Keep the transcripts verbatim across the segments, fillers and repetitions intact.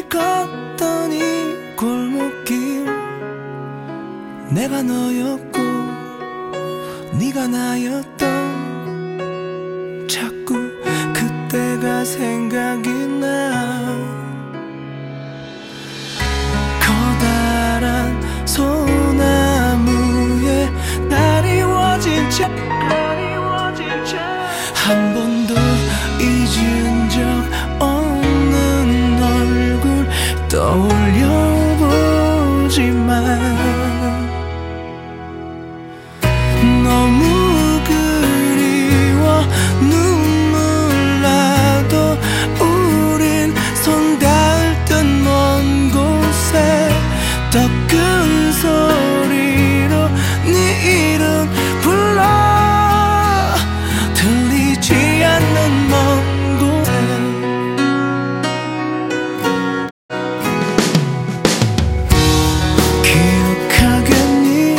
걷던 이 골목길 내가 너였고 네가 나였던 자꾸 그때가 생각이 나. 커다란 소나무에 다리워진 채 한 번도 잊은 적 없는 얼굴 떠올려보지만 너무 그리워 눈물 나도 우린 손 닿을 듯 먼 곳에 더 큰 소리로 네 이름 불러 들리지 않는 먼 곳에 기억하겠니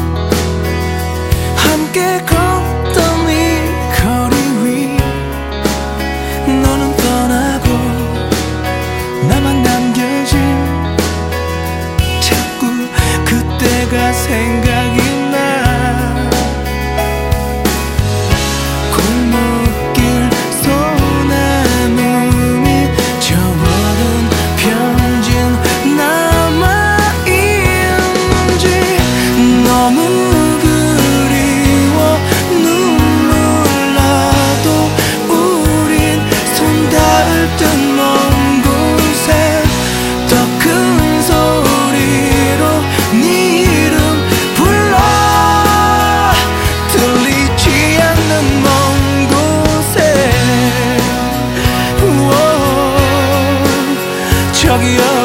함께 걷던 이 거리 위 너는 떠나고 나만 남겨진 자꾸 그때가 생각이 나. 골목길 소나무 밑 적어둔 편지는 남아있는지 너무 그리워 눈물 나도 우린 손 닿을 듯 먼 곳에 더 큰 소리로 네 이름 불러 들리지 않는 먼 곳에 우오, 저기요